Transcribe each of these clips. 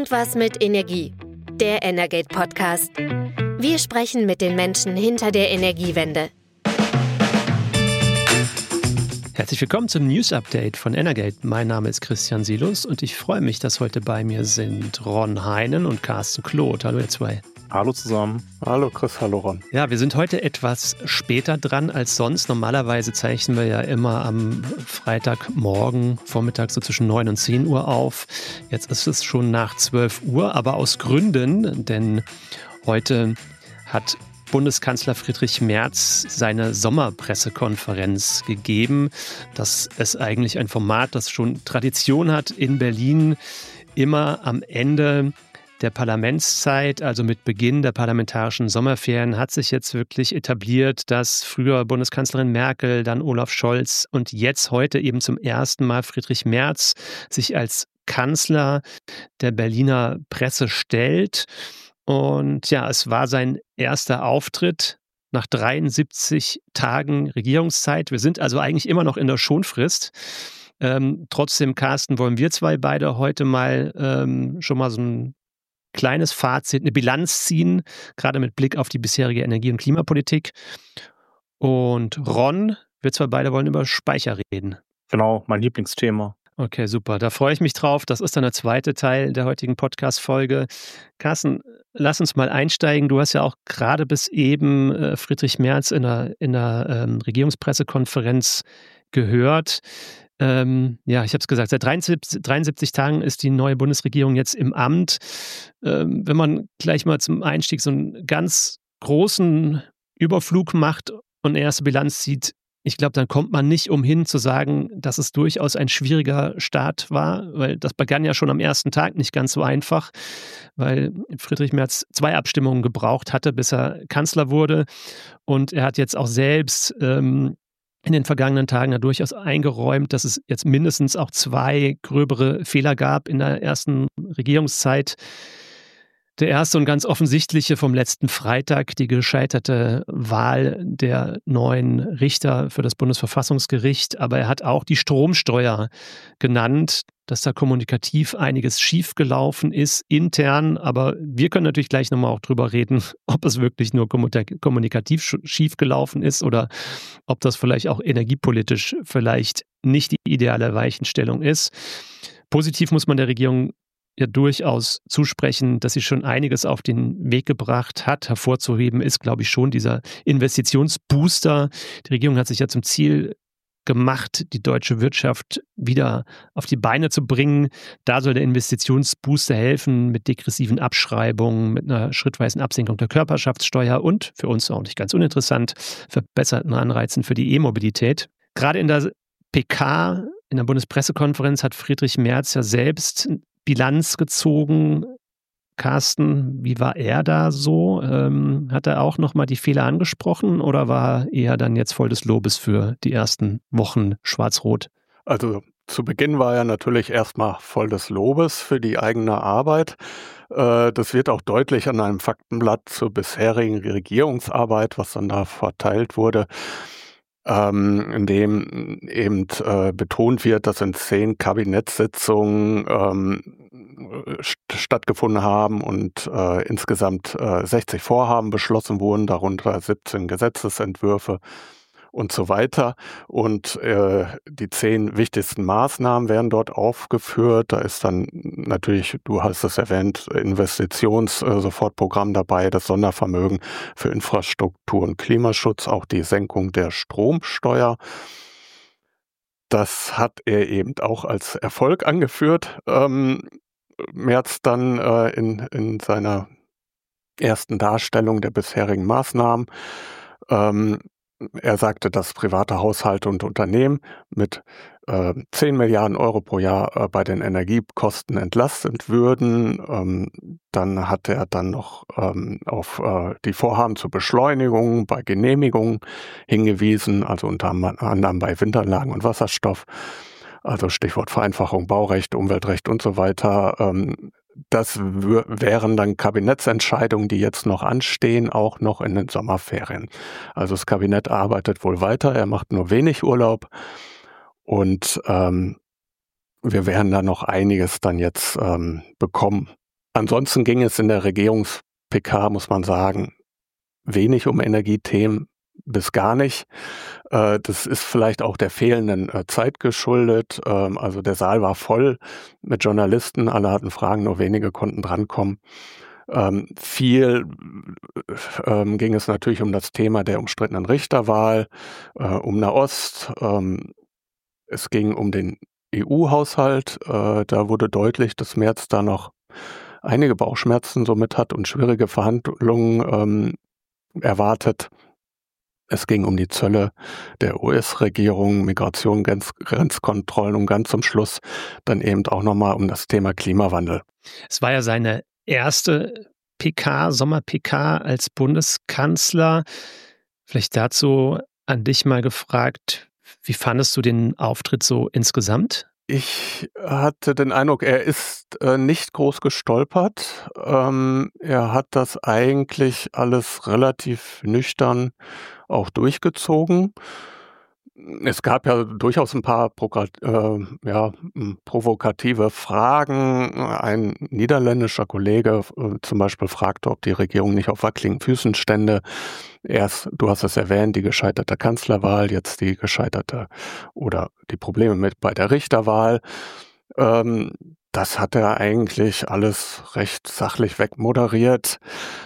Irgendwas mit Energie. Der Energate Podcast. Wir sprechen mit den Menschen hinter der Energiewende. Herzlich willkommen zum News Update von Energate. Mein Name ist Christian Silus und ich freue mich, dass heute bei mir sind Ron Heinen und Carsten Kloth. Hallo ihr zwei. Hallo zusammen. Hallo Chris, hallo Ron. Ja, wir sind heute etwas später dran als sonst. Normalerweise zeichnen wir ja immer am Freitagmorgen, Vormittag so zwischen 9 und 10 Uhr auf. Jetzt ist es schon nach 12 Uhr, aber aus Gründen, denn heute hat Bundeskanzler Friedrich Merz seine Sommerpressekonferenz gegeben. Das ist eigentlich ein Format, das schon Tradition hat in Berlin, immer am Ende der Parlamentszeit, also mit Beginn der parlamentarischen Sommerferien, hat sich jetzt wirklich etabliert, dass früher Bundeskanzlerin Merkel, dann Olaf Scholz und jetzt heute eben zum ersten Mal Friedrich Merz sich als Kanzler der Berliner Presse stellt. Und ja, es war sein erster Auftritt nach 73 Tagen Regierungszeit. Wir sind also eigentlich immer noch in der Schonfrist. Trotzdem, Carsten, wollen wir zwei beide heute mal schon mal so ein kleines Fazit, eine Bilanz ziehen, gerade mit Blick auf die bisherige Energie- und Klimapolitik. Und Ron, wir zwei beide wollen über Speicher reden. Genau, mein Lieblingsthema. Okay, super. Da freue ich mich drauf. Das ist dann der zweite Teil der heutigen Podcast-Folge. Carsten, lass uns mal einsteigen. Du hast ja auch gerade bis eben Friedrich Merz in der Regierungspressekonferenz gehört. Ich habe es gesagt, seit 73 Tagen ist die neue Bundesregierung jetzt im Amt. Wenn man gleich mal zum Einstieg so einen ganz großen Überflug macht und eine erste Bilanz zieht, ich glaube, dann kommt man nicht umhin zu sagen, dass es durchaus ein schwieriger Start war, weil das begann ja schon am ersten Tag nicht ganz so einfach, weil Friedrich Merz 2 Abstimmungen gebraucht hatte, bis er Kanzler wurde. Und er hat jetzt auch selbst in den vergangenen Tagen ja durchaus eingeräumt, dass es jetzt mindestens auch 2 gröbere Fehler gab in der ersten Regierungszeit. Der erste und ganz offensichtliche vom letzten Freitag, die gescheiterte Wahl der neuen Richter für das Bundesverfassungsgericht. Aber er hat auch die Stromsteuer genannt, dass da kommunikativ einiges schiefgelaufen ist, intern. Aber wir können natürlich gleich nochmal auch drüber reden, ob es wirklich nur kommunikativ schiefgelaufen ist oder ob das vielleicht auch energiepolitisch vielleicht nicht die ideale Weichenstellung ist. Positiv muss man der Regierung ja durchaus zusprechen, dass sie schon einiges auf den Weg gebracht hat. Hervorzuheben ist, glaube ich, schon dieser Investitionsbooster. Die Regierung hat sich ja zum Ziel gemacht, die deutsche Wirtschaft wieder auf die Beine zu bringen. Da soll der Investitionsbooster helfen mit degressiven Abschreibungen, mit einer schrittweisen Absenkung der Körperschaftssteuer und, für uns auch nicht ganz uninteressant, verbesserten Anreizen für die E-Mobilität. Gerade in der PK, in der Bundespressekonferenz, hat Friedrich Merz ja selbst Bilanz gezogen. Carsten, wie war er da so? Hat er auch nochmal die Fehler angesprochen oder war er dann jetzt voll des Lobes für die ersten Wochen schwarz-rot? Also zu Beginn war er natürlich erstmal voll des Lobes für die eigene Arbeit. Das wird auch deutlich an einem Faktenblatt zur bisherigen Regierungsarbeit, was dann da verteilt wurde, in dem eben betont wird, dass in 10 Kabinettssitzungen stattgefunden haben und insgesamt 60 Vorhaben beschlossen wurden, darunter 17 Gesetzesentwürfe und so weiter. Und die 10 wichtigsten Maßnahmen werden dort aufgeführt. Da ist dann natürlich, du hast es erwähnt, Investitions-Sofortprogramm dabei, das Sondervermögen für Infrastruktur und Klimaschutz, auch die Senkung der Stromsteuer. Das hat er eben auch als Erfolg angeführt. Merz dann in seiner ersten Darstellung der bisherigen Maßnahmen. Er sagte, dass private Haushalte und Unternehmen mit 10 Milliarden Euro pro Jahr bei den Energiekosten entlastet würden. Dann hat er dann noch auf die Vorhaben zur Beschleunigung bei Genehmigungen hingewiesen, also unter anderem bei Windanlagen und Wasserstoff. Also Stichwort Vereinfachung, Baurecht, Umweltrecht und so weiter. Das wären dann Kabinettsentscheidungen, die jetzt noch anstehen, auch noch in den Sommerferien. Also das Kabinett arbeitet wohl weiter, er macht nur wenig Urlaub und wir werden da noch einiges dann jetzt bekommen. Ansonsten ging es in der Regierungs-PK, muss man sagen, wenig um Energiethemen, bis gar nicht. Das ist vielleicht auch der fehlenden Zeit geschuldet. Also der Saal war voll mit Journalisten, alle hatten Fragen, nur wenige konnten drankommen. Viel ging es natürlich um das Thema der umstrittenen Richterwahl, um Nahost. Es ging um den EU-Haushalt. Da wurde deutlich, dass Merz da noch einige Bauchschmerzen somit hat und schwierige Verhandlungen erwartet. Es ging um die Zölle der US-Regierung, Migration, Grenzkontrollen und ganz zum Schluss dann eben auch nochmal um das Thema Klimawandel. Es war ja seine erste PK, Sommer-PK als Bundeskanzler. Vielleicht dazu an dich mal gefragt, wie fandest du den Auftritt so insgesamt? Ich hatte den Eindruck, er ist nicht groß gestolpert. Er hat das eigentlich alles relativ nüchtern auch durchgezogen. Es gab ja durchaus ein paar provokative Fragen. Ein niederländischer Kollege zum Beispiel fragte, ob die Regierung nicht auf wackeligen Füßen stände. Erst, du hast es erwähnt, die gescheiterte Kanzlerwahl, jetzt die gescheiterte oder die Probleme bei der Richterwahl. Das hat er eigentlich alles recht sachlich wegmoderiert.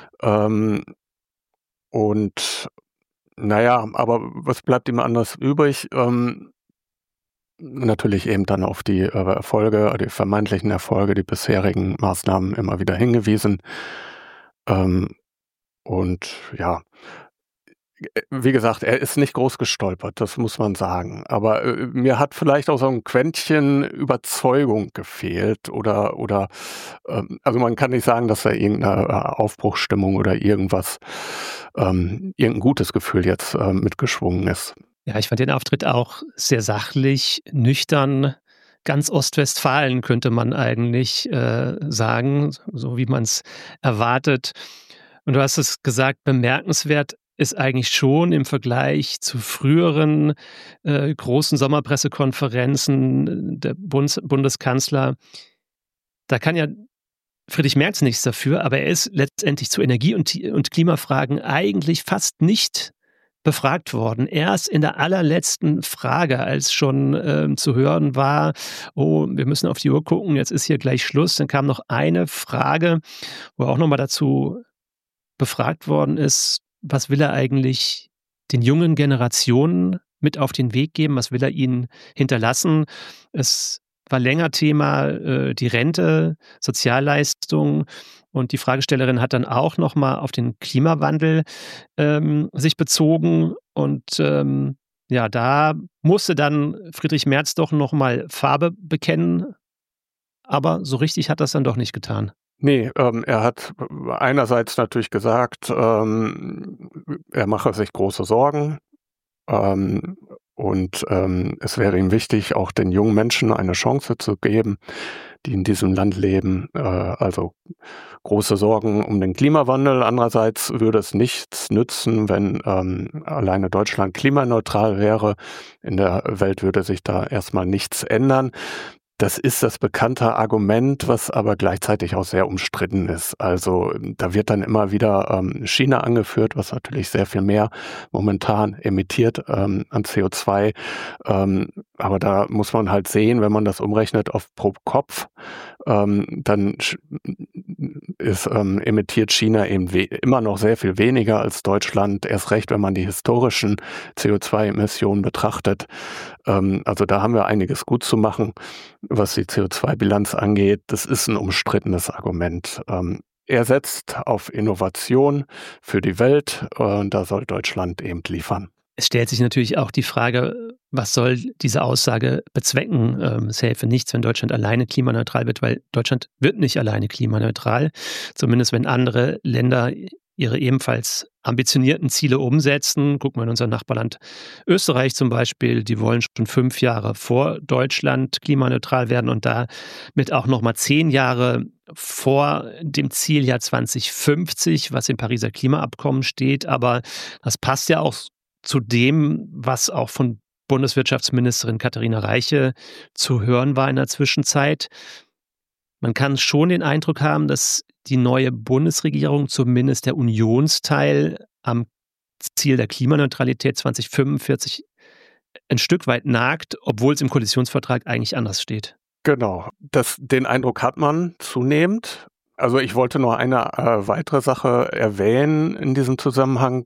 Und naja, aber was bleibt ihm anders übrig? Natürlich eben dann auf die Erfolge, die vermeintlichen Erfolge, die bisherigen Maßnahmen immer wieder hingewiesen. Und ja, wie gesagt, er ist nicht groß gestolpert, das muss man sagen. Aber mir hat vielleicht auch so ein Quäntchen Überzeugung gefehlt also man kann nicht sagen, dass da irgendeine Aufbruchsstimmung oder irgendwas, irgendein gutes Gefühl jetzt mitgeschwungen ist. Ja, ich fand den Auftritt auch sehr sachlich, nüchtern. Ganz Ostwestfalen könnte man eigentlich sagen, so wie man es erwartet. Und du hast es gesagt, bemerkenswert ist eigentlich schon im Vergleich zu früheren großen Sommerpressekonferenzen der Bundeskanzler. Da kann ja Friedrich Merz nichts dafür, aber er ist letztendlich zu Energie- und Klimafragen eigentlich fast nicht befragt worden. Erst in der allerletzten Frage, als schon zu hören war, oh, wir müssen auf die Uhr gucken, jetzt ist hier gleich Schluss. Dann kam noch eine Frage, wo er auch nochmal dazu befragt worden ist, was will er eigentlich den jungen Generationen mit auf den Weg geben, was will er ihnen hinterlassen. Es war länger Thema die Rente, Sozialleistungen. Und die Fragestellerin hat dann auch nochmal auf den Klimawandel sich bezogen. Und da musste dann Friedrich Merz doch nochmal Farbe bekennen. Aber so richtig hat das dann doch nicht getan. Nee, er hat einerseits natürlich gesagt, er mache sich große Sorgen. Es wäre ihm wichtig, auch den jungen Menschen eine Chance zu geben, die in diesem Land leben. Also große Sorgen um den Klimawandel. Andererseits würde es nichts nützen, wenn alleine Deutschland klimaneutral wäre. In der Welt würde sich da erstmal nichts ändern. Das ist das bekannte Argument, was aber gleichzeitig auch sehr umstritten ist. Also da wird dann immer wieder China angeführt, was natürlich sehr viel mehr momentan emittiert an CO2. Aber da muss man halt sehen, wenn man das umrechnet auf pro Kopf, dann emittiert China eben immer noch sehr viel weniger als Deutschland. Erst recht, wenn man die historischen CO2-Emissionen betrachtet. Also da haben wir einiges gut zu machen, was die CO2-Bilanz angeht. Das ist ein umstrittenes Argument. Er setzt auf Innovation für die Welt und da soll Deutschland eben liefern. Es stellt sich natürlich auch die Frage, was soll diese Aussage bezwecken? Es helfe nichts, wenn Deutschland alleine klimaneutral wird, weil Deutschland wird nicht alleine klimaneutral. Zumindest wenn andere Länder ihre ebenfalls ambitionierten Ziele umsetzen. Gucken wir in unser Nachbarland Österreich zum Beispiel. Die wollen schon 5 Jahre vor Deutschland klimaneutral werden und damit auch nochmal 10 Jahre vor dem Zieljahr 2050, was im Pariser Klimaabkommen steht. Aber das passt ja auch zu dem, was auch von Bundeswirtschaftsministerin Katharina Reiche zu hören war in der Zwischenzeit. man kann schon den Eindruck haben, dass die neue Bundesregierung, zumindest der Unionsteil, am Ziel der Klimaneutralität 2045 ein Stück weit nagt, obwohl es im Koalitionsvertrag eigentlich anders steht. Genau, den Eindruck hat man zunehmend. Also ich wollte noch eine weitere Sache erwähnen in diesem Zusammenhang,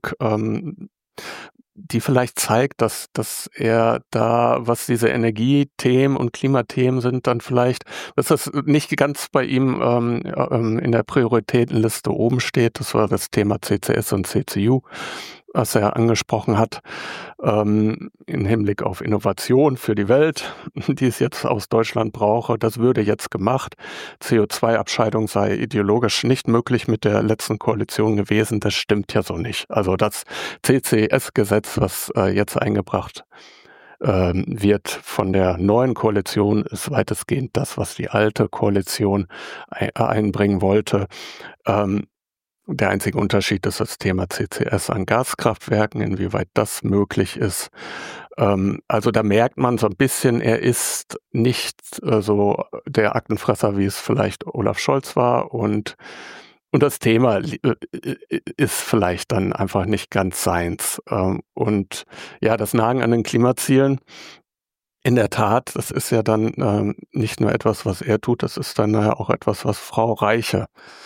die vielleicht zeigt, dass er da, was diese Energiethemen und Klimathemen sind, dann vielleicht, dass das nicht ganz bei ihm in der Prioritätenliste oben steht. Das war das Thema CCS und CCU, was er angesprochen hat, im Hinblick auf Innovation für die Welt, die es jetzt aus Deutschland brauche. Das würde jetzt gemacht. CO2-Abscheidung sei ideologisch nicht möglich mit der letzten Koalition gewesen. Das stimmt ja so nicht. Also das CCS-Gesetz, was jetzt eingebracht wird von der neuen Koalition, ist weitestgehend das, was die alte Koalition einbringen wollte. Der einzige Unterschied ist das Thema CCS an Gaskraftwerken, inwieweit das möglich ist. Also da merkt man so ein bisschen, er ist nicht so der Aktenfresser, wie es vielleicht Olaf Scholz war. Und das Thema ist vielleicht dann einfach nicht ganz seins. Und ja, das Nagen an den Klimazielen, in der Tat, das ist ja dann nicht nur etwas, was er tut, das ist dann ja auch etwas, was Frau Reiche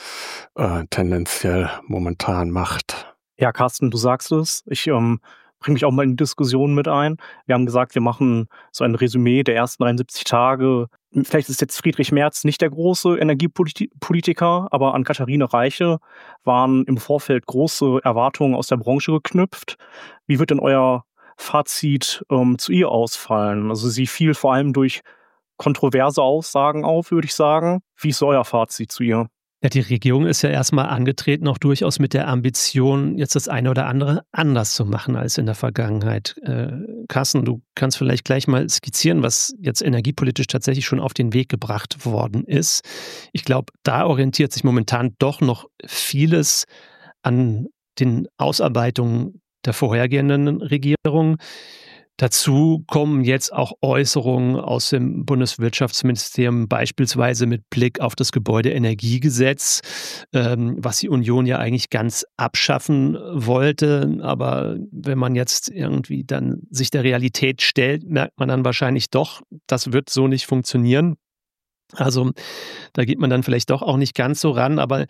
tendenziell momentan macht. Ja, Carsten, du sagst es. Ich bringe mich auch mal in die Diskussion mit ein. Wir haben gesagt, wir machen so ein Resümee der ersten 73 Tage. Vielleicht ist jetzt Friedrich Merz nicht der große Energiepolitiker, aber an Katharina Reiche waren im Vorfeld große Erwartungen aus der Branche geknüpft. Wie wird denn euer Fazit zu ihr ausfallen? Also sie fiel vor allem durch kontroverse Aussagen auf, würde ich sagen. Wie ist euer Fazit zu ihr? Ja, die Regierung ist ja erstmal angetreten, auch durchaus mit der Ambition, jetzt das eine oder andere anders zu machen als in der Vergangenheit. Carsten, du kannst vielleicht gleich mal skizzieren, was jetzt energiepolitisch tatsächlich schon auf den Weg gebracht worden ist. Ich glaube, da orientiert sich momentan doch noch vieles an den Ausarbeitungen der vorhergehenden Regierung. Dazu kommen jetzt auch Äußerungen aus dem Bundeswirtschaftsministerium, beispielsweise mit Blick auf das Gebäudeenergiegesetz, was die Union ja eigentlich ganz abschaffen wollte. Aber wenn man jetzt irgendwie dann sich der Realität stellt, merkt man dann wahrscheinlich doch, das wird so nicht funktionieren. Also da geht man dann vielleicht doch auch nicht ganz so ran, aber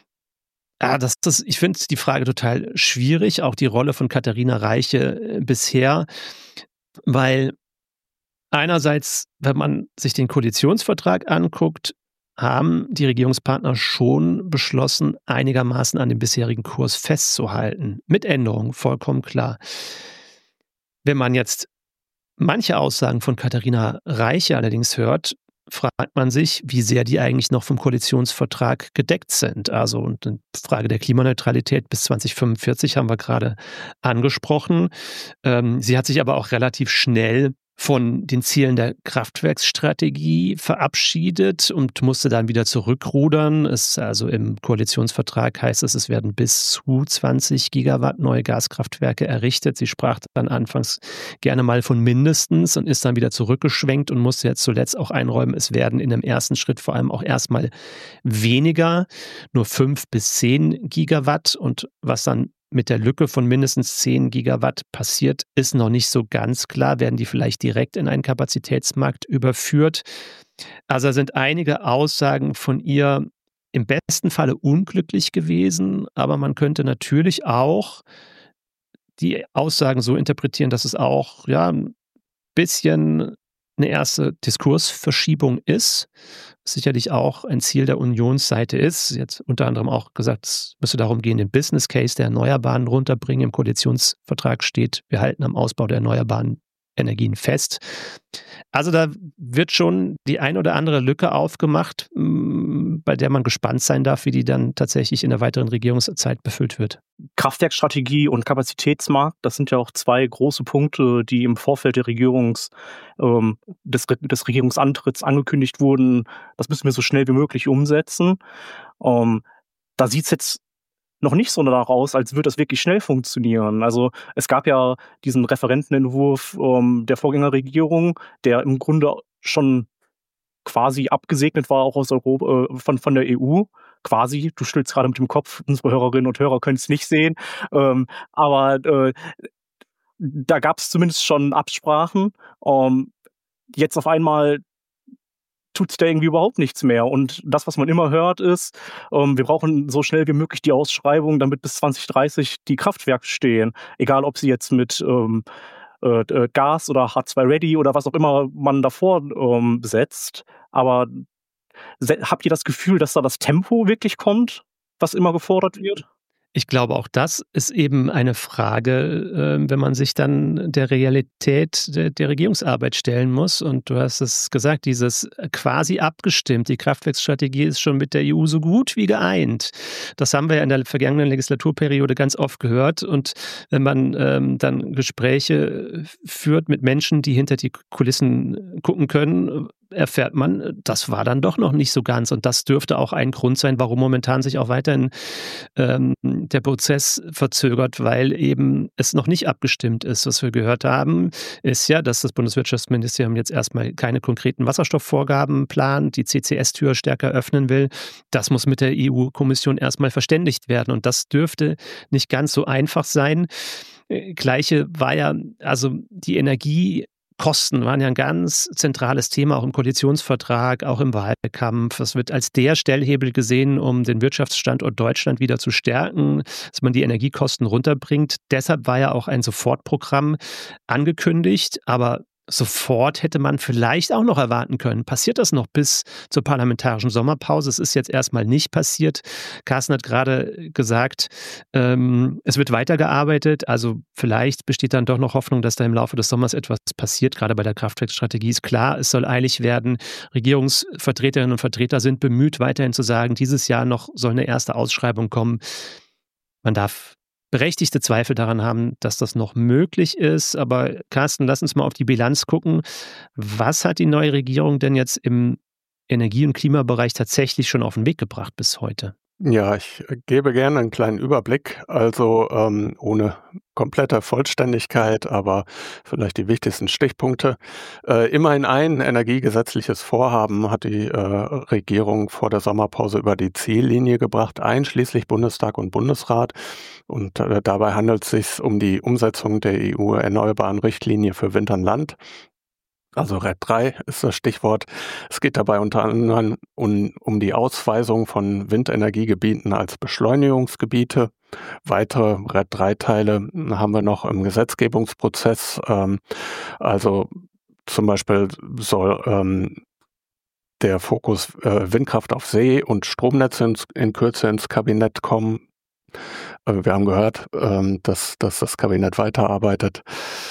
ich finde die Frage total schwierig, auch die Rolle von Katharina Reiche bisher, weil einerseits, wenn man sich den Koalitionsvertrag anguckt, haben die Regierungspartner schon beschlossen, einigermaßen an dem bisherigen Kurs festzuhalten. Mit Änderungen, vollkommen klar. Wenn man jetzt manche Aussagen von Katharina Reiche allerdings hört, fragt man sich, wie sehr die eigentlich noch vom Koalitionsvertrag gedeckt sind. Also und die Frage der Klimaneutralität bis 2045 haben wir gerade angesprochen. Sie hat sich aber auch relativ schnell von den Zielen der Kraftwerksstrategie verabschiedet und musste dann wieder zurückrudern. Also im Koalitionsvertrag heißt es werden bis zu 20 Gigawatt neue Gaskraftwerke errichtet. Sie sprach dann anfangs gerne mal von mindestens und ist dann wieder zurückgeschwenkt und musste jetzt zuletzt auch einräumen, es werden in dem ersten Schritt vor allem auch erstmal weniger, nur 5 bis 10 Gigawatt. Und was dann mit der Lücke von mindestens 10 Gigawatt passiert, ist noch nicht so ganz klar. Werden die vielleicht direkt in einen Kapazitätsmarkt überführt? Also sind einige Aussagen von ihr im besten Falle unglücklich gewesen, aber man könnte natürlich auch die Aussagen so interpretieren, dass es auch ein bisschen eine erste Diskursverschiebung ist, was sicherlich auch ein Ziel der Unionsseite ist. Sie hat unter anderem auch gesagt, es müsse darum gehen, den Business Case der Erneuerbaren runterbringen. Im Koalitionsvertrag steht, wir halten am Ausbau der erneuerbaren Energien fest. Also da wird schon die ein oder andere Lücke aufgemacht, bei der man gespannt sein darf, wie die dann tatsächlich in der weiteren Regierungszeit befüllt wird. Kraftwerkstrategie und Kapazitätsmarkt, das sind ja auch zwei große Punkte, die im Vorfeld der des Regierungsantritts angekündigt wurden. Das müssen wir so schnell wie möglich umsetzen. Da sieht es jetzt noch nicht so danach aus, als würde das wirklich schnell funktionieren. Also es gab ja diesen Referentenentwurf der Vorgängerregierung, der im Grunde schon quasi abgesegnet war, auch aus Europa, von der EU. Quasi, du schüttelst gerade mit dem Kopf, unsere Hörerinnen und Hörer können es nicht sehen. Aber da gab es zumindest schon Absprachen. Jetzt auf einmal tut es da irgendwie überhaupt nichts mehr. Und das, was man immer hört, ist, wir brauchen so schnell wie möglich die Ausschreibung, damit bis 2030 die Kraftwerke stehen. Egal, ob sie jetzt mit Gas oder H2-Ready oder was auch immer man davor setzt. Aber habt ihr das Gefühl, dass da das Tempo wirklich kommt, was immer gefordert wird? Ich glaube, auch das ist eben eine Frage, wenn man sich dann der Realität der Regierungsarbeit stellen muss. Und du hast es gesagt, dieses quasi abgestimmt. Die Kraftwerksstrategie ist schon mit der EU so gut wie geeint. Das haben wir ja in der vergangenen Legislaturperiode ganz oft gehört. Und wenn man dann Gespräche führt mit Menschen, die hinter die Kulissen gucken können, erfährt man, das war dann doch noch nicht so ganz. Und das dürfte auch ein Grund sein, warum momentan sich auch weiterhin der Prozess verzögert, weil eben es noch nicht abgestimmt ist. Was wir gehört haben, ist ja, dass das Bundeswirtschaftsministerium jetzt erstmal keine konkreten Wasserstoffvorgaben plant, die CCS-Tür stärker öffnen will. Das muss mit der EU-Kommission erstmal verständigt werden. Und das dürfte nicht ganz so einfach sein. Gleiche war ja, also die Energiekosten waren ja ein ganz zentrales Thema, auch im Koalitionsvertrag, auch im Wahlkampf. Das wird als der Stellhebel gesehen, um den Wirtschaftsstandort Deutschland wieder zu stärken, dass man die Energiekosten runterbringt. Deshalb war ja auch ein Sofortprogramm angekündigt, aber sofort hätte man vielleicht auch noch erwarten können. Passiert das noch bis zur parlamentarischen Sommerpause? Es ist jetzt erstmal nicht passiert. Carsten hat gerade gesagt, es wird weitergearbeitet. Also vielleicht besteht dann doch noch Hoffnung, dass da im Laufe des Sommers etwas passiert. Gerade bei der Kraftwerksstrategie ist klar, es soll eilig werden. Regierungsvertreterinnen und Vertreter sind bemüht, weiterhin zu sagen, dieses Jahr noch soll eine erste Ausschreibung kommen. Man darf berechtigte Zweifel daran haben, dass das noch möglich ist. Aber Carsten, lass uns mal auf die Bilanz gucken. Was hat die neue Regierung denn jetzt im Energie- und Klimabereich tatsächlich schon auf den Weg gebracht bis heute? Ja, ich gebe gerne einen kleinen Überblick, also ohne komplette Vollständigkeit, aber vielleicht die wichtigsten Stichpunkte. Immerhin ein energiegesetzliches Vorhaben hat die Regierung vor der Sommerpause über die Ziellinie gebracht, einschließlich Bundestag und Bundesrat. Und dabei handelt es sich um die Umsetzung der EU-Erneuerbaren Richtlinie für Wind an Land. Also RED 3 ist das Stichwort. Es geht dabei unter anderem um die Ausweisung von Windenergiegebieten als Beschleunigungsgebiete. Weitere RED 3-Teile haben wir noch im Gesetzgebungsprozess. Also zum Beispiel soll der Fokus Windkraft auf See und Stromnetze in Kürze ins Kabinett kommen. Wir haben gehört, dass das Kabinett weiterarbeitet.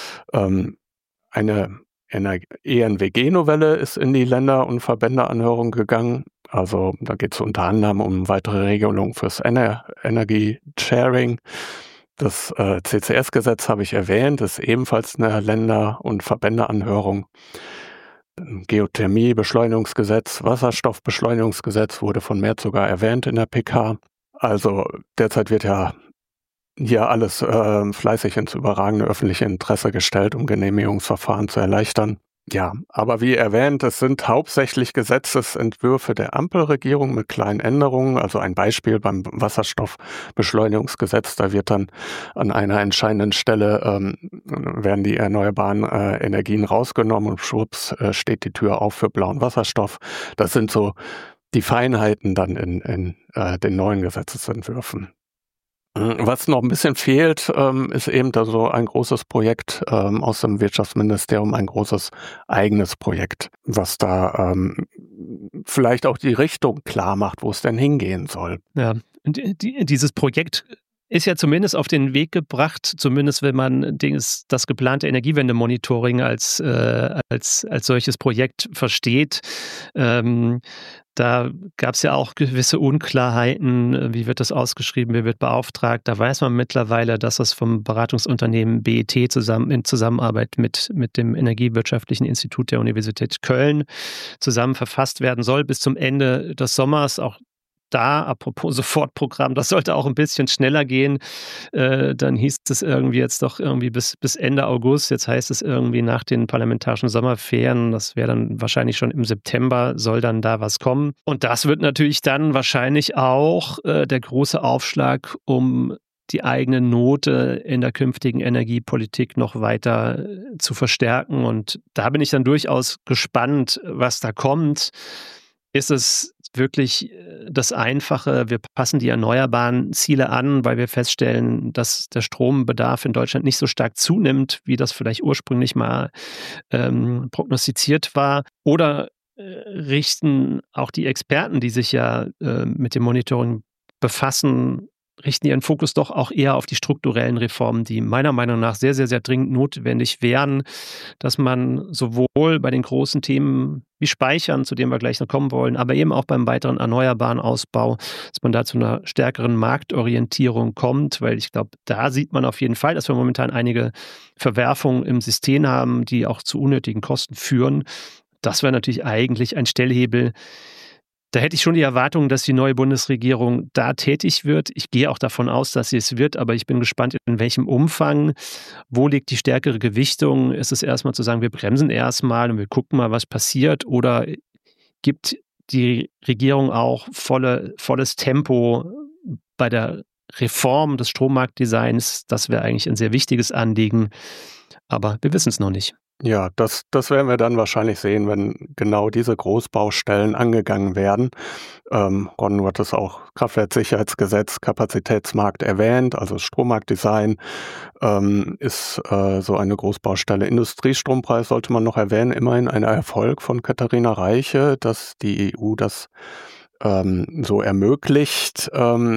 Eine ENWG-Novelle ist in die Länder- und Verbändeanhörung gegangen. Also da geht es unter anderem um weitere Regelungen fürs Energy-Sharing. Das CCS-Gesetz habe ich erwähnt, ist ebenfalls eine Länder- und Verbändeanhörung. Geothermie-Beschleunigungsgesetz, Wasserstoffbeschleunigungsgesetz wurde von Merz sogar erwähnt in der PK. Also derzeit wird ja hier alles fleißig ins überragende öffentliche Interesse gestellt, um Genehmigungsverfahren zu erleichtern. Ja, aber wie erwähnt, es sind hauptsächlich Gesetzesentwürfe der Ampelregierung mit kleinen Änderungen. Also ein Beispiel beim Wasserstoffbeschleunigungsgesetz, da wird dann an einer entscheidenden Stelle werden die erneuerbaren Energien rausgenommen und schwupps steht die Tür auf für blauen Wasserstoff. Das sind so die Feinheiten dann in den neuen Gesetzesentwürfen. Was noch ein bisschen fehlt, ist eben da so ein großes Projekt aus dem Wirtschaftsministerium, ein großes eigenes Projekt, was da vielleicht auch die Richtung klar macht, wo es denn hingehen soll. Ja, und dieses Projekt ist ja zumindest auf den Weg gebracht, zumindest wenn man das geplante Energiewende-Monitoring als solches Projekt versteht. Da gab es ja auch gewisse Unklarheiten. Wie wird das ausgeschrieben? Wer wird beauftragt? Da weiß man mittlerweile, dass das vom Beratungsunternehmen BET in Zusammenarbeit mit dem Energiewirtschaftlichen Institut der Universität Köln zusammen verfasst werden soll bis zum Ende des Sommers. Auch da, apropos Sofortprogramm, das sollte auch ein bisschen schneller gehen. Dann hieß es irgendwie jetzt doch irgendwie bis Ende August. Jetzt heißt es irgendwie nach den parlamentarischen Sommerferien. Das wäre dann wahrscheinlich schon im September, soll dann da was kommen. Und das wird natürlich dann wahrscheinlich auch der große Aufschlag, um die eigene Note in der künftigen Energiepolitik noch weiter zu verstärken. Und da bin ich dann durchaus gespannt, was da kommt. Ist es wirklich das Einfache, wir passen die erneuerbaren Ziele an, weil wir feststellen, dass der Strombedarf in Deutschland nicht so stark zunimmt, wie das vielleicht ursprünglich mal prognostiziert war? Oder richten auch die Experten, die sich ja mit dem Monitoring befassen, richten ihren Fokus doch auch eher auf die strukturellen Reformen, die meiner Meinung nach sehr, sehr, sehr dringend notwendig wären, dass man sowohl bei den großen Themen wie Speichern, zu denen wir gleich noch kommen wollen, aber eben auch beim weiteren erneuerbaren Ausbau, dass man da zu einer stärkeren Marktorientierung kommt, weil ich glaube, da sieht man auf jeden Fall, dass wir momentan einige Verwerfungen im System haben, die auch zu unnötigen Kosten führen. Das wäre natürlich eigentlich ein Stellhebel. Da hätte ich schon die Erwartung, dass die neue Bundesregierung da tätig wird. Ich gehe auch davon aus, dass sie es wird, aber ich bin gespannt, in welchem Umfang. Wo liegt die stärkere Gewichtung? Ist es erstmal zu sagen, wir bremsen erstmal und wir gucken mal, was passiert? Oder gibt die Regierung auch volles Tempo bei der Reform des Strommarktdesigns? Das wäre eigentlich ein sehr wichtiges Anliegen, aber wir wissen es noch nicht. Ja, das werden wir dann wahrscheinlich sehen, wenn genau diese Großbaustellen angegangen werden. Ron hat es auch Kraftwerksicherheitsgesetz, Kapazitätsmarkt erwähnt, also Strommarktdesign ist so eine Großbaustelle. Industriestrompreis sollte man noch erwähnen, immerhin ein Erfolg von Katharina Reiche, dass die EU das so ermöglicht.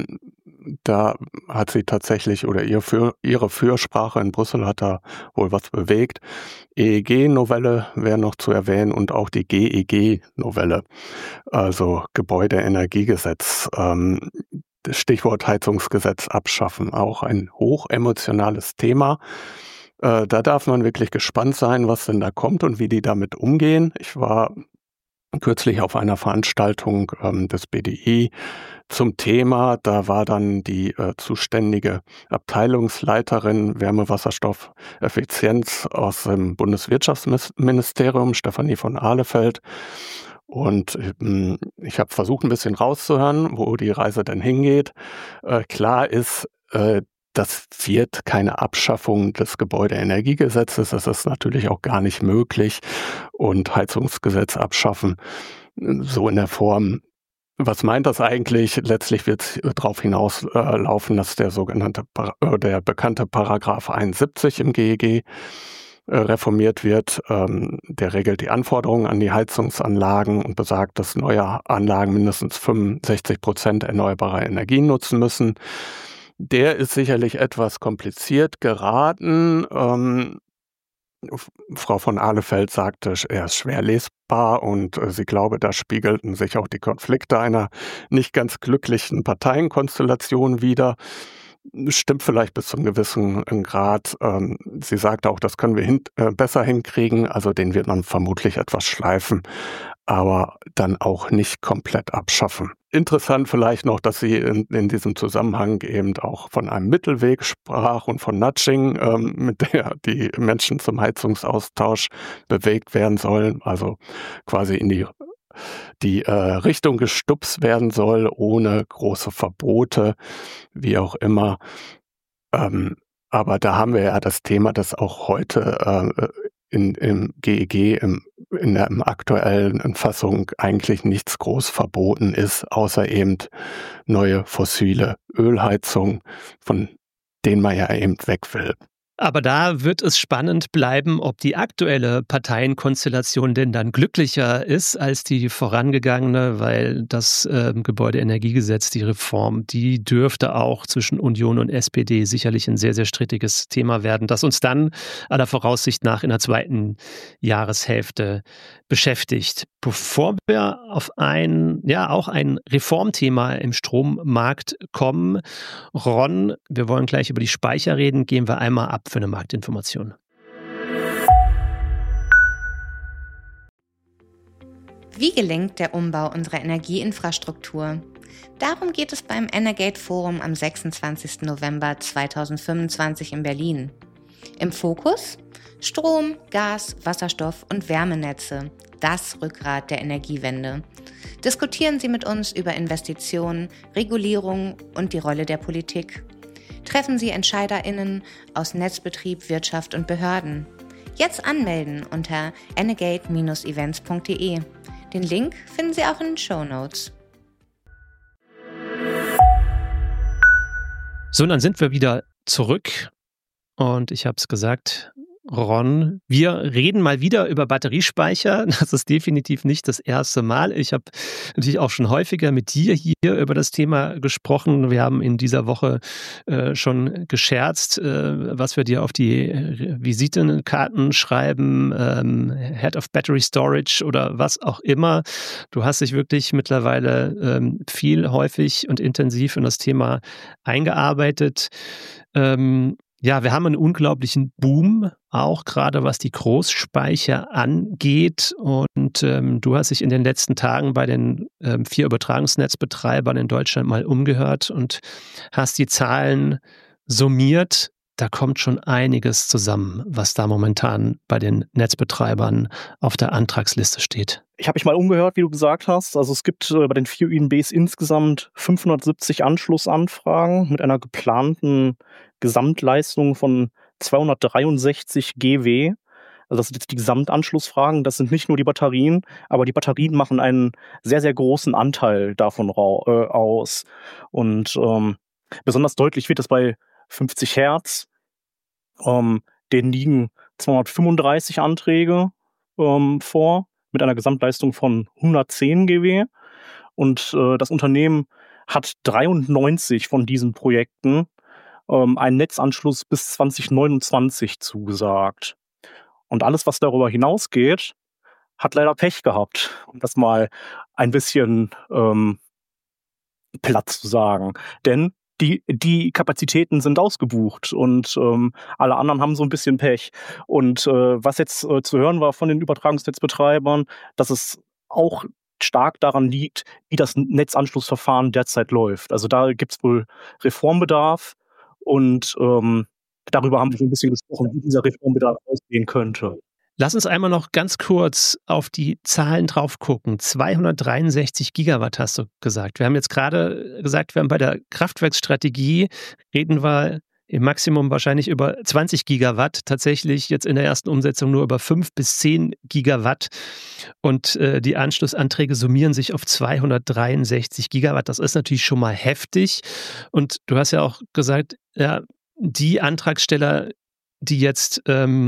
Da hat sie tatsächlich, oder ihre Fürsprache in Brüssel hat da wohl was bewegt. EEG-Novelle wäre noch zu erwähnen und auch die GEG-Novelle, also Gebäudeenergiegesetz, Stichwort Heizungsgesetz abschaffen, auch ein hochemotionales Thema. Da darf man wirklich gespannt sein, was denn da kommt und wie die damit umgehen. Ich war kürzlich auf einer Veranstaltung des BDI zum Thema. Da war dann die zuständige Abteilungsleiterin Wärme-Wasserstoff-Effizienz aus dem Bundeswirtschaftsministerium, Stefanie von Ahlefeld. Und ich habe versucht, ein bisschen rauszuhören, wo die Reise denn hingeht. Klar ist, das wird keine Abschaffung des Gebäudeenergiegesetzes. Das ist natürlich auch gar nicht möglich. Und Heizungsgesetz abschaffen, so in der Form. Was meint das eigentlich? Letztlich wird es darauf hinauslaufen, dass der bekannte Paragraph 71 im GEG reformiert wird. Der regelt die Anforderungen an die Heizungsanlagen und besagt, dass neue Anlagen mindestens 65% erneuerbare Energien nutzen müssen. Der ist sicherlich etwas kompliziert geraten. Frau von Ahlefeld sagte, er ist schwer lesbar und sie glaube, da spiegelten sich auch die Konflikte einer nicht ganz glücklichen Parteienkonstellation wider. Stimmt vielleicht bis zum gewissen Grad. Sie sagte auch, das können wir besser hinkriegen. Also den wird man vermutlich etwas schleifen, aber dann auch nicht komplett abschaffen. Interessant vielleicht noch, dass sie in diesem Zusammenhang eben auch von einem Mittelweg sprach und von Nudging, mit der die Menschen zum Heizungsaustausch bewegt werden sollen, also quasi in die Richtung gestupst werden soll, ohne große Verbote, wie auch immer. Aber da haben wir ja das Thema, dass auch heute im GEG, in der aktuellen Fassung eigentlich nichts groß verboten ist, außer eben neue fossile Ölheizungen, von denen man ja eben weg will. Aber da wird es spannend bleiben, ob die aktuelle Parteienkonstellation denn dann glücklicher ist als die vorangegangene, weil das Gebäudeenergiegesetz, die Reform, die dürfte auch zwischen Union und SPD sicherlich ein sehr, sehr strittiges Thema werden, das uns dann aller Voraussicht nach in der zweiten Jahreshälfte beschäftigt. Bevor wir auf ein Reformthema im Strommarkt kommen, Ron, wir wollen gleich über die Speicher reden, gehen wir einmal ab für eine Marktinformation. Wie gelingt der Umbau unserer Energieinfrastruktur? Darum geht es beim Energate Forum am 26. November 2025 in Berlin. Im Fokus Strom, Gas, Wasserstoff und Wärmenetze, das Rückgrat der Energiewende. Diskutieren Sie mit uns über Investitionen, Regulierung und die Rolle der Politik. Treffen Sie EntscheiderInnen aus Netzbetrieb, Wirtschaft und Behörden. Jetzt anmelden unter energate-events.de. Den Link finden Sie auch in den Shownotes. So, und dann sind wir wieder zurück und ich habe es gesagt, Ron, wir reden mal wieder über Batteriespeicher. Das ist definitiv nicht das erste Mal. Ich habe natürlich auch schon häufiger mit dir hier über das Thema gesprochen. Wir haben in dieser Woche schon gescherzt, was wir dir auf die Visitenkarten schreiben, Head of Battery Storage oder was auch immer. Du hast dich wirklich mittlerweile viel, häufig und intensiv in das Thema eingearbeitet. Ja, wir haben einen unglaublichen Boom, auch gerade was die Großspeicher angeht. Und du hast dich in den letzten Tagen bei den 4 Übertragungsnetzbetreibern in Deutschland mal umgehört und hast die Zahlen summiert. Da kommt schon einiges zusammen, was da momentan bei den Netzbetreibern auf der Antragsliste steht. Ich habe mich mal umgehört, wie du gesagt hast. Also es gibt bei den 4 UNBs insgesamt 570 Anschlussanfragen mit einer geplanten Gesamtleistung von 263 GW. Also das sind jetzt die Gesamtanschlussfragen. Das sind nicht nur die Batterien, aber die Batterien machen einen sehr, sehr großen Anteil davon aus. Und besonders deutlich wird das bei 50 Hertz. Denen liegen 235 Anträge vor mit einer Gesamtleistung von 110 GW. Und das Unternehmen hat 93 von diesen Projekten einen Netzanschluss bis 2029 zugesagt. Und alles, was darüber hinausgeht, hat leider Pech gehabt, um das mal ein bisschen platt zu sagen. Denn die Kapazitäten sind ausgebucht und alle anderen haben so ein bisschen Pech. Und was jetzt zu hören war von den Übertragungsnetzbetreibern, dass es auch stark daran liegt, wie das Netzanschlussverfahren derzeit läuft. Also da gibt es wohl Reformbedarf und darüber haben wir so ein bisschen gesprochen, wie dieser Reformbedarf aussehen könnte. Lass uns einmal noch ganz kurz auf die Zahlen drauf gucken. 263 Gigawatt hast du gesagt. Wir haben jetzt gerade gesagt, wir haben bei der Kraftwerksstrategie, reden wir im Maximum wahrscheinlich über 20 Gigawatt. Tatsächlich jetzt in der ersten Umsetzung nur über 5 bis 10 Gigawatt. Und die Anschlussanträge summieren sich auf 263 Gigawatt. Das ist natürlich schon mal heftig. Und du hast ja auch gesagt, ja, die Antragsteller, die jetzt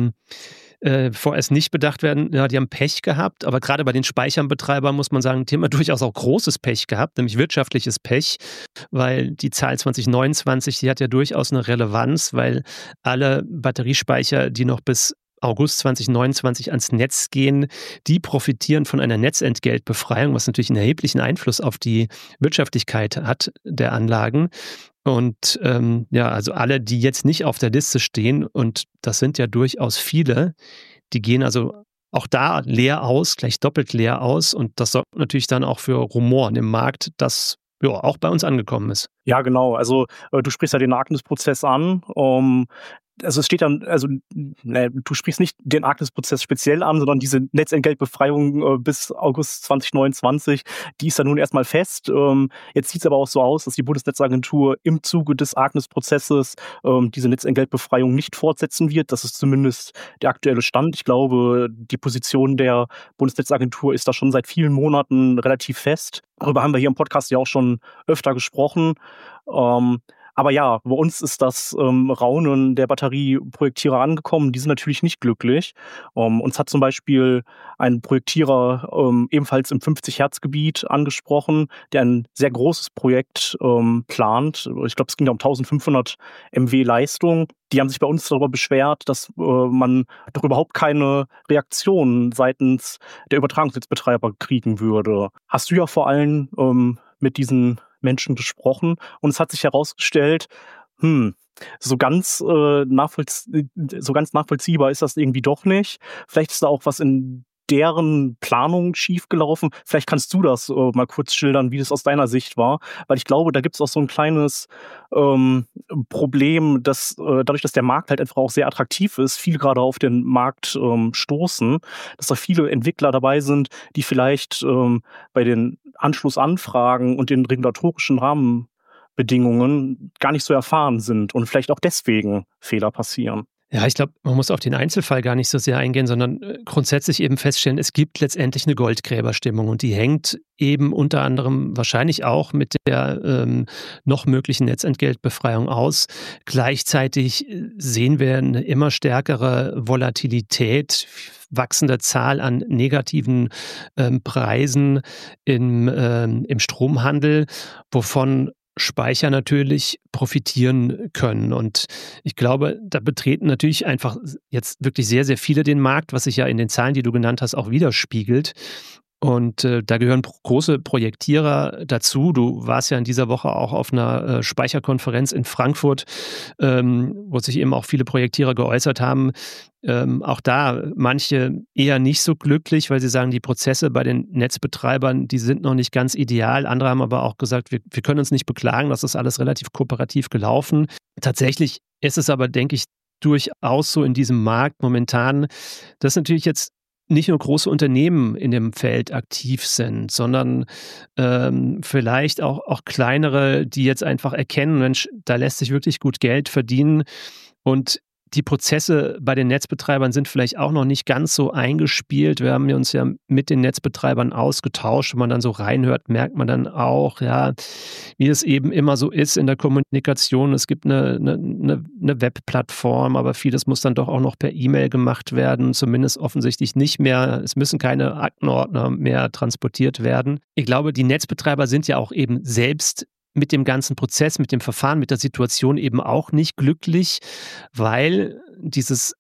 vorerst nicht bedacht werden, ja, die haben Pech gehabt, aber gerade bei den Speicherbetreibern muss man sagen, die haben durchaus auch großes Pech gehabt, nämlich wirtschaftliches Pech, weil die Zahl 2029, die hat ja durchaus eine Relevanz, weil alle Batteriespeicher, die noch bis August 2029 ans Netz gehen, die profitieren von einer Netzentgeltbefreiung, was natürlich einen erheblichen Einfluss auf die Wirtschaftlichkeit hat der Anlagen. Und ja, also alle, die jetzt nicht auf der Liste stehen, und das sind ja durchaus viele, die gehen also auch da leer aus, gleich doppelt leer aus. Und das sorgt natürlich dann auch für Rumoren im Markt, das ja auch bei uns angekommen ist. Ja, genau. Also du sprichst ja den Agnes-Prozess an. Also es steht dann, also du sprichst nicht den Agnes-Prozess speziell an, sondern diese Netzentgeltbefreiung bis August 2029, die ist dann nun erstmal fest. Jetzt sieht es aber auch so aus, dass die Bundesnetzagentur im Zuge des Agnes-Prozesses diese Netzentgeltbefreiung nicht fortsetzen wird. Das ist zumindest der aktuelle Stand. Ich glaube, die Position der Bundesnetzagentur ist da schon seit vielen Monaten relativ fest. Darüber haben wir hier im Podcast ja auch schon öfter gesprochen. Aber ja, bei uns ist das Raunen der Batterieprojektierer angekommen. Die sind natürlich nicht glücklich. Uns hat zum Beispiel ein Projektierer ebenfalls im 50-Hertz-Gebiet angesprochen, der ein sehr großes Projekt plant. Ich glaube, es ging da um 1500 MW Leistung. Die haben sich bei uns darüber beschwert, dass man doch überhaupt keine Reaktion seitens der Übertragungsnetzbetreiber kriegen würde. Hast du ja vor allem mit diesen Menschen gesprochen und es hat sich herausgestellt, so ganz nachvollziehbar ist das irgendwie doch nicht. Vielleicht ist da auch was in deren Planung schiefgelaufen? Vielleicht kannst du das mal kurz schildern, wie das aus deiner Sicht war, weil ich glaube, da gibt es auch so ein kleines Problem, dass dadurch, dass der Markt halt einfach auch sehr attraktiv ist, viele gerade auf den Markt stoßen, dass da viele Entwickler dabei sind, die vielleicht bei den Anschlussanfragen und den regulatorischen Rahmenbedingungen gar nicht so erfahren sind und vielleicht auch deswegen Fehler passieren. Ja, ich glaube, man muss auf den Einzelfall gar nicht so sehr eingehen, sondern grundsätzlich eben feststellen, es gibt letztendlich eine Goldgräberstimmung und die hängt eben unter anderem wahrscheinlich auch mit der noch möglichen Netzentgeltbefreiung aus. Gleichzeitig sehen wir eine immer stärkere Volatilität, wachsende Zahl an negativen Preisen im Stromhandel, wovon Speicher natürlich profitieren können. Und ich glaube, da betreten natürlich einfach jetzt wirklich sehr, sehr viele den Markt, was sich ja in den Zahlen, die du genannt hast, auch widerspiegelt. Und da gehören große Projektierer dazu. Du warst ja in dieser Woche auch auf einer Speicherkonferenz in Frankfurt, wo sich eben auch viele Projektierer geäußert haben. Auch da manche eher nicht so glücklich, weil sie sagen, die Prozesse bei den Netzbetreibern, die sind noch nicht ganz ideal. Andere haben aber auch gesagt, wir können uns nicht beklagen, das ist alles relativ kooperativ gelaufen. Tatsächlich ist es aber, denke ich, durchaus so in diesem Markt momentan, dass natürlich jetzt nicht nur große Unternehmen in dem Feld aktiv sind, sondern vielleicht auch kleinere, die jetzt einfach erkennen, Mensch, da lässt sich wirklich gut Geld verdienen und die Prozesse bei den Netzbetreibern sind vielleicht auch noch nicht ganz so eingespielt. Wir haben uns ja mit den Netzbetreibern ausgetauscht. Wenn man dann so reinhört, merkt man dann auch, ja, wie es eben immer so ist in der Kommunikation. Es gibt eine Webplattform, aber vieles muss dann doch auch noch per E-Mail gemacht werden. Zumindest offensichtlich nicht mehr. Es müssen keine Aktenordner mehr transportiert werden. Ich glaube, die Netzbetreiber sind ja auch eben selbst mit dem ganzen Prozess, mit dem Verfahren, mit der Situation eben auch nicht glücklich, weil diese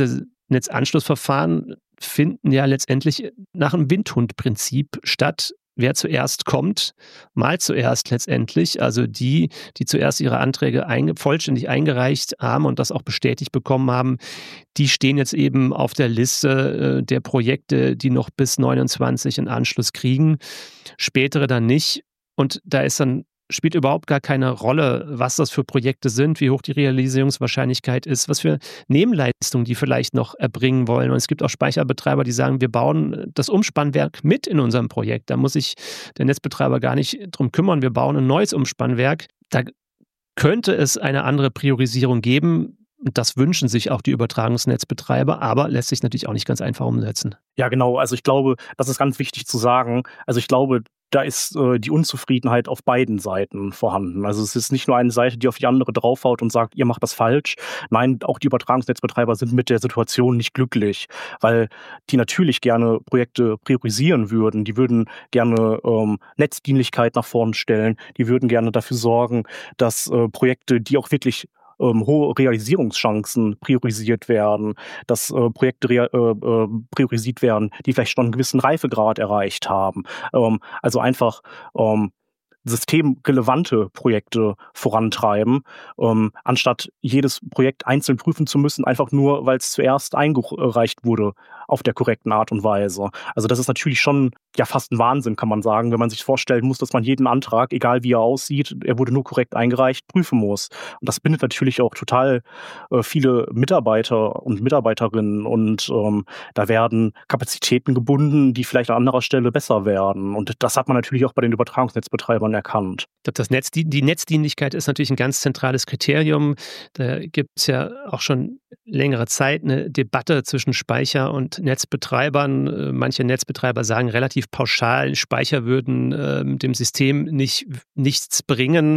Netzanschlussverfahren finden ja letztendlich nach dem Windhundprinzip statt. Wer zuerst kommt, mal zuerst letztendlich. Also die zuerst ihre Anträge vollständig eingereicht haben und das auch bestätigt bekommen haben, die stehen jetzt eben auf der Liste der Projekte, die noch bis 29 einen Anschluss kriegen. Spätere dann nicht. Und da spielt überhaupt gar keine Rolle, was das für Projekte sind, wie hoch die Realisierungswahrscheinlichkeit ist, was für Nebenleistungen die vielleicht noch erbringen wollen. Und es gibt auch Speicherbetreiber, die sagen, wir bauen das Umspannwerk mit in unserem Projekt. Da muss sich der Netzbetreiber gar nicht drum kümmern. Wir bauen ein neues Umspannwerk. Da könnte es eine andere Priorisierung geben. Das wünschen sich auch die Übertragungsnetzbetreiber, aber lässt sich natürlich auch nicht ganz einfach umsetzen. Ja, genau. Also ich glaube, das ist ganz wichtig zu sagen. Also ich glaube, da ist die Unzufriedenheit auf beiden Seiten vorhanden. Also es ist nicht nur eine Seite, die auf die andere draufhaut und sagt, ihr macht das falsch. Nein, auch die Übertragungsnetzbetreiber sind mit der Situation nicht glücklich, weil die natürlich gerne Projekte priorisieren würden. Die würden gerne Netzdienlichkeit nach vorne stellen. Die würden gerne dafür sorgen, dass Projekte, die auch wirklich hohe Realisierungschancen priorisiert werden, dass Projekte priorisiert werden, die vielleicht schon einen gewissen Reifegrad erreicht haben. Also einfach systemrelevante Projekte vorantreiben, anstatt jedes Projekt einzeln prüfen zu müssen, einfach nur, weil es zuerst eingereicht wurde auf der korrekten Art und Weise. Also das ist natürlich schon ja fast ein Wahnsinn, kann man sagen, wenn man sich vorstellen muss, dass man jeden Antrag, egal wie er aussieht, er wurde nur korrekt eingereicht, prüfen muss. Und das bindet natürlich auch total viele Mitarbeiter und Mitarbeiterinnen und da werden Kapazitäten gebunden, die vielleicht an anderer Stelle besser werden. Und das hat man natürlich auch bei den Übertragungsnetzbetreibern erkannt. Ich glaube, die Netzdienlichkeit ist natürlich ein ganz zentrales Kriterium. Da gibt es ja auch schon längere Zeit eine Debatte zwischen Speicher- und Netzbetreibern. Manche Netzbetreiber sagen relativ pauschal, Speicher würden dem System nichts bringen.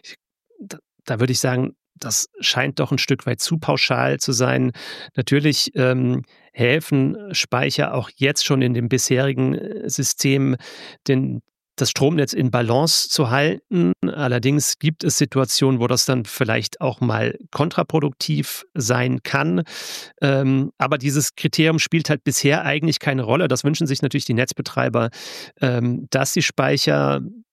Da würde ich sagen, das scheint doch ein Stück weit zu pauschal zu sein. Natürlich helfen Speicher auch jetzt schon in dem bisherigen System, das Stromnetz in Balance zu halten. Allerdings gibt es Situationen, wo das dann vielleicht auch mal kontraproduktiv sein kann. Aber dieses Kriterium spielt halt bisher eigentlich keine Rolle. Das wünschen sich natürlich die Netzbetreiber, dass die Speicher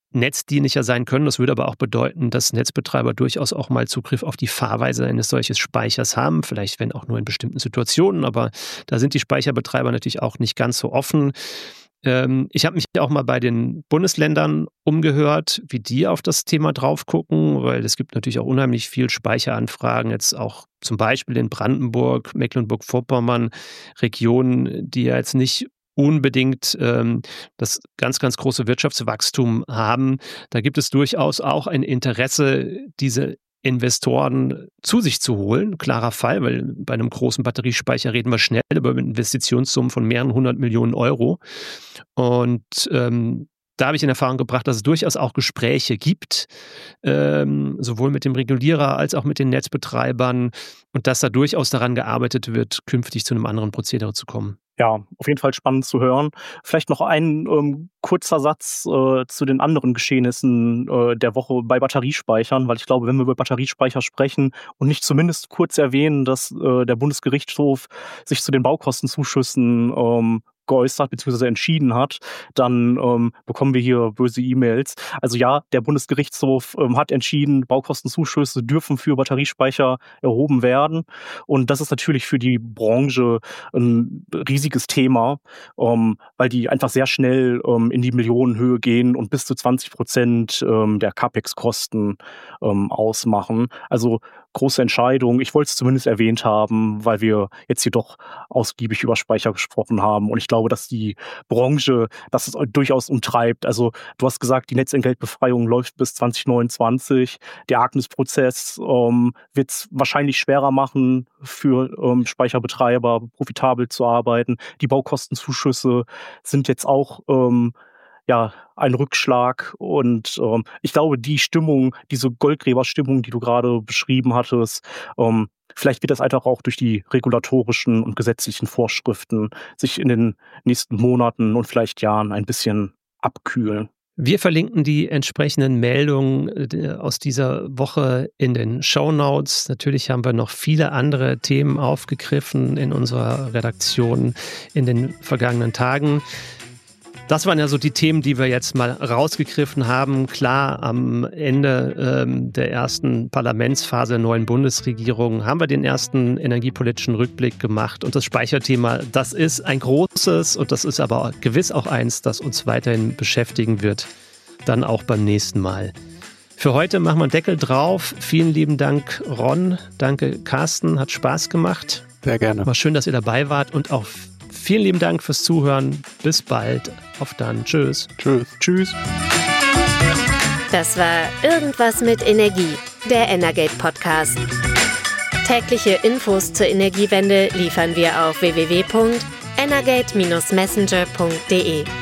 netzdienlicher sein können. Das würde aber auch bedeuten, dass Netzbetreiber durchaus auch mal Zugriff auf die Fahrweise eines solchen Speichers haben, vielleicht wenn auch nur in bestimmten Situationen, aber da sind die Speicherbetreiber natürlich auch nicht ganz so offen. Ich habe mich auch mal bei den Bundesländern umgehört, wie die auf das Thema drauf gucken, weil es gibt natürlich auch unheimlich viel Speicheranfragen, jetzt auch zum Beispiel in Brandenburg, Mecklenburg-Vorpommern, Regionen, die ja jetzt nicht unbedingt das ganz, ganz große Wirtschaftswachstum haben. Da gibt es durchaus auch ein Interesse, diese Investoren zu sich zu holen. Klarer Fall, weil bei einem großen Batteriespeicher reden wir schnell über Investitionssummen von mehreren 100 Millionen Euro. Und da habe ich in Erfahrung gebracht, dass es durchaus auch Gespräche gibt, sowohl mit dem Regulierer als auch mit den Netzbetreibern und dass da durchaus daran gearbeitet wird, künftig zu einem anderen Prozedere zu kommen. Ja, auf jeden Fall spannend zu hören. Vielleicht noch ein kurzer Satz zu den anderen Geschehnissen der Woche bei Batteriespeichern, weil ich glaube, wenn wir über Batteriespeicher sprechen und nicht zumindest kurz erwähnen, dass der Bundesgerichtshof sich zu den Baukostenzuschüssen geäußert bzw. entschieden hat, dann bekommen wir hier böse E-Mails. Also ja, der Bundesgerichtshof hat entschieden, Baukostenzuschüsse dürfen für Batteriespeicher erhoben werden. Und das ist natürlich für die Branche ein riesiges Thema, weil die einfach sehr schnell in die Millionenhöhe gehen und bis zu 20% der CapEx-Kosten ausmachen. Also große Entscheidung. Ich wollte es zumindest erwähnt haben, weil wir jetzt hier doch ausgiebig über Speicher gesprochen haben. Und ich glaube, dass die Branche das durchaus umtreibt. Also du hast gesagt, die Netzentgeltbefreiung läuft bis 2029. Der Agnes-Prozess wird es wahrscheinlich schwerer machen, für Speicherbetreiber profitabel zu arbeiten. Die Baukostenzuschüsse sind jetzt auch ein Rückschlag und ich glaube, die Stimmung, diese Goldgräberstimmung, die du gerade beschrieben hattest, vielleicht wird das einfach auch durch die regulatorischen und gesetzlichen Vorschriften sich in den nächsten Monaten und vielleicht Jahren ein bisschen abkühlen. Wir verlinken die entsprechenden Meldungen aus dieser Woche in den Shownotes. Natürlich haben wir noch viele andere Themen aufgegriffen in unserer Redaktion in den vergangenen Tagen. Das waren ja so die Themen, die wir jetzt mal rausgegriffen haben. Klar, am Ende der ersten Parlamentsphase der neuen Bundesregierung haben wir den ersten energiepolitischen Rückblick gemacht. Und das Speicherthema, das ist ein großes und das ist aber gewiss auch eins, das uns weiterhin beschäftigen wird. Dann auch beim nächsten Mal. Für heute machen wir einen Deckel drauf. Vielen lieben Dank, Ron. Danke, Carsten. Hat Spaß gemacht. Sehr gerne. War schön, dass ihr dabei wart und auch vielen lieben Dank fürs Zuhören. Bis bald. Auf dann. Tschüss. Tschüss. Tschüss. Das war Irgendwas mit Energie, der Energate Podcast. Tägliche Infos zur Energiewende liefern wir auf www.energate-messenger.de.